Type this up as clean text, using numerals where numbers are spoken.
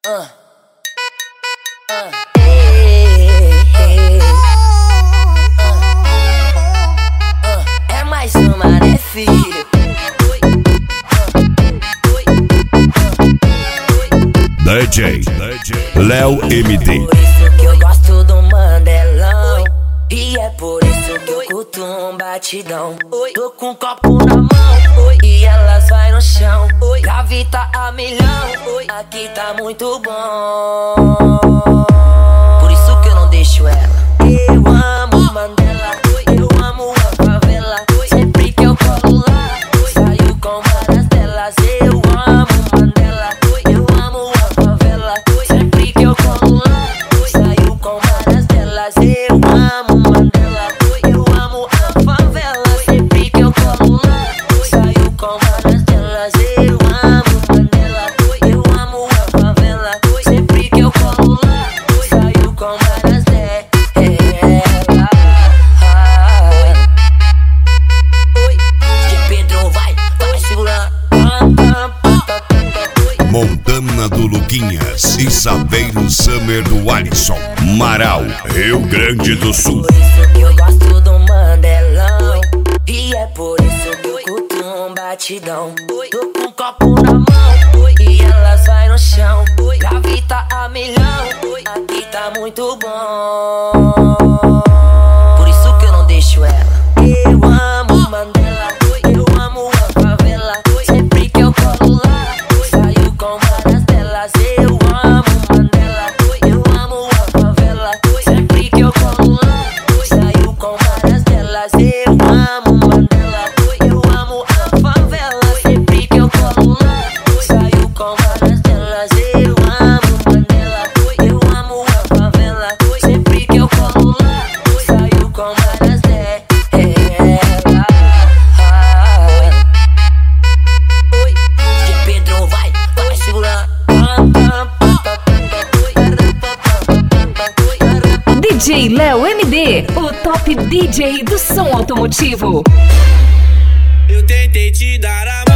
É mais uma, né, filho? DJ Léo MD. Por isso que eu gosto do Mandelão, e é por isso que eu curto um batidão. Tô com um copo na mão e elas vai no chão. Gravita a milhão, aqui tá muito bom. Por isso que eu não deixo ela. Eu amo Mandela, eu amo a favela. Sempre que eu colo lá, saio com várias delas. Eu amo Mandela, eu amo a favela. Sempre que eu colo lá, saio com várias delas. Eu amo Mandela, eu amo a favela. Sempre que eu colo lá, saio com várias delas. Eu amo Mandela, eu amo a favela. Sempre que eu colo lá, saio com várias delas. Montana do Luquinhas e Saveiro Summer do Alisson. Marau, Rio Grande do Sul. Por isso que eu gosto do Mandelão, e é por isso que eu curto um batidão. Tô com um copo na mão e elas vai no chão. Gravita a milhão, aqui tá muito bom. Por isso que eu não deixo ela. Eu amo Mandela, eu amo a favela. Sempre que eu colo lá, saio com várias delas. Eu amo Mandela, eu amo a favela. Sempre que eu colo lá, saio com várias delas. Eu amo Mandela, eu amo a favela. Sempre que eu colo lá, saio com várias delas. Eu amo Mandela, eu amo a favela. Sempre que eu colo lá, saio com várias delas. Pedro vai segurar. DJ Léo MD, o top DJ do som automotivo. Eu tentei te dar a mão.